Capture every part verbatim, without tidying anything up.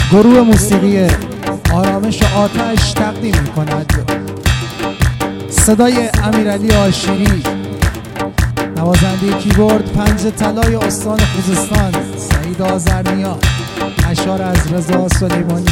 گروه موسیقی آرامش آتش تقدیم می‌کند صدای امیرعلی آشیری، نوازنده کیبورد پنج طلای استان خوزستان سعید آذرنیا، اشعار از رضا سلیمانی.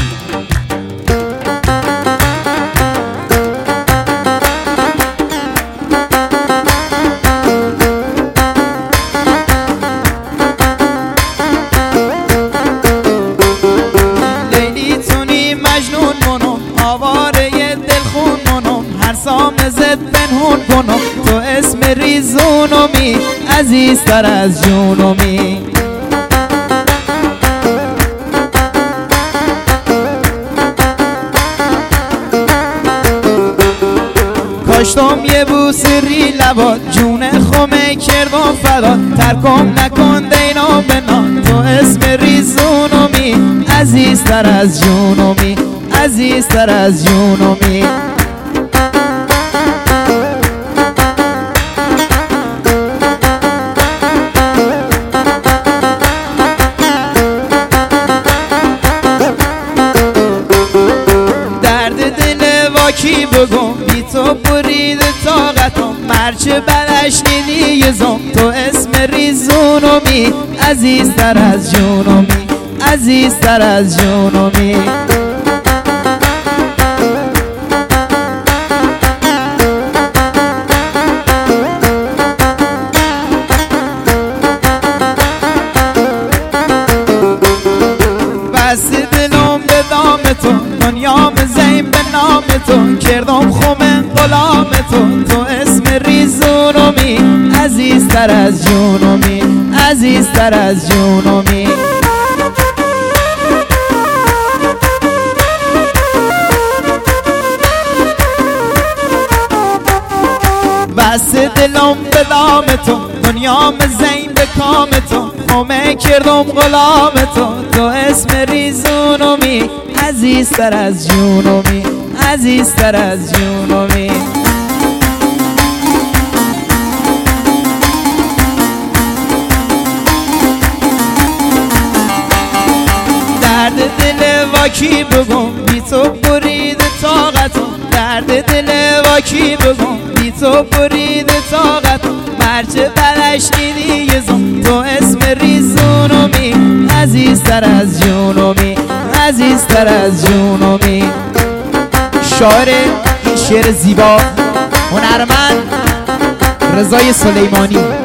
سام زد پنهون کنم تو اسم ریزونمی عزیزتر از جونمی. کاشتم یه بوسری لبات جون خمه کردم فدا ترکم نکن دینا بنا تو اسم ریزونمی عزیزتر از جونمی عزیزتر از جونمی. کی بگم بی تو برید طاقتم مرچه بلش نیدیزم تو اسم ریزونمی عزیزتر از جونمی عزیزتر از جونمی. بس دلم به دام تو دنیام زیم به نام تو کردم خومن غلام تو تو اسم ریزونمی عزیزتر از جونمی عزیزتر از جونمی. بس دلم به دام تو دنیام زین به کام تو خومه کردم غلام تو تو اسم ریزونمی عزیزتر از جونمی عزیزتر از جونمی. درد دل واکی بگم بی تو برید طاقتم درد دل واکی بگم بی تو برید طاقتم مرچه بلش نیدیزم تو اسم ریزونمی عزیزتر از جونمی عزیزتر از جونمی. شاعر این شعر زیبا هنرمند رضای سلیمانی.